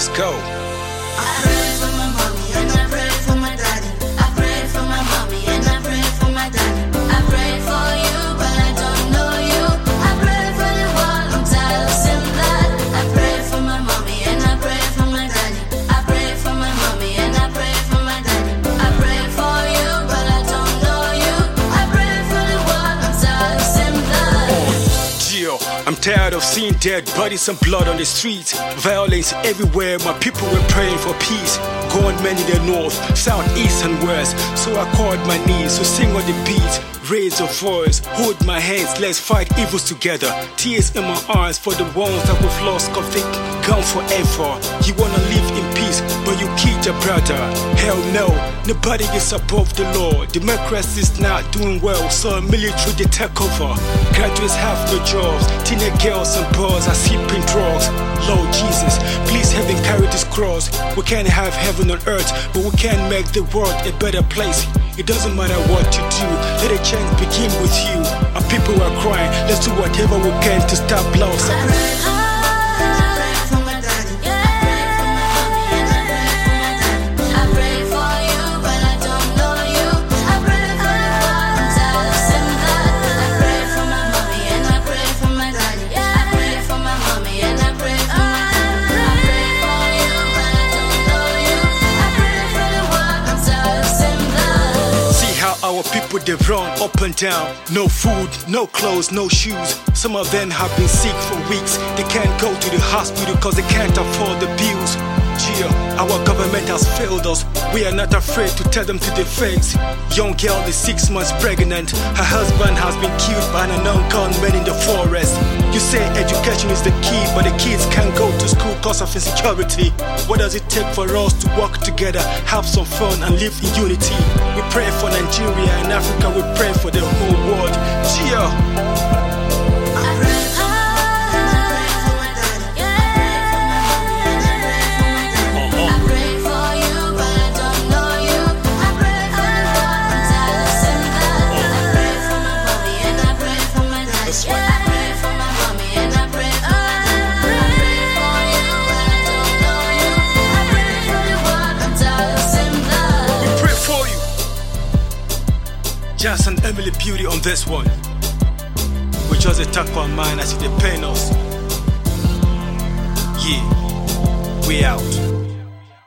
Let's go. I pray for my mommy and I pray for my daddy. I pray for my mommy and I pray for my daddy. I pray for you, but I don't know you. I pray for the world, I'm tired of saying that. I pray for my mommy and I pray for my daddy. I pray for my mommy and I pray for my daddy. I pray for you, but I don't know you. I pray for the world, I'm tired of saying that. Gio, I'm tired of seeing dead bodies and blood on the streets. Violence everywhere, my people were praying for peace. Gone many the north, south, east and west. So I called my knees to sing on the beat. Raise your voice, hold my hands, let's fight evils together. Tears in my eyes for the ones that we've lost, convict, gone forever. You wanna live in peace, but you killed your brother. Hell no, nobody is above the law. Democracy is not doing well, so military they take over. Graduates have no jobs, teenage girls and boys are sipping drugs. Lord Jesus, please heaven carry this cross. We can't have heaven on earth, but we can make the world a better place. It doesn't matter what you do, let a change begin with you. Our people are crying, let's do whatever we can to stop loss. Our people they run up and down. No food, no clothes, no shoes. Some of them have been sick for weeks. They can't go to the hospital cause they can't afford the bills. Gio, our government has failed us. We are not afraid to tell them to their face. Young girl is 6 months pregnant. Her husband has been killed by an unknown gunman in the forest. You say education is the key, but the kids can't go to school cause of insecurity. What does it take for us to work together, have some fun and live in unity? We pray for Nigeria and Africa, we pray for the whole world. Gio. Just an Emily Beauty on this one. We just attack our mind as if they pain us. Yeah, we out.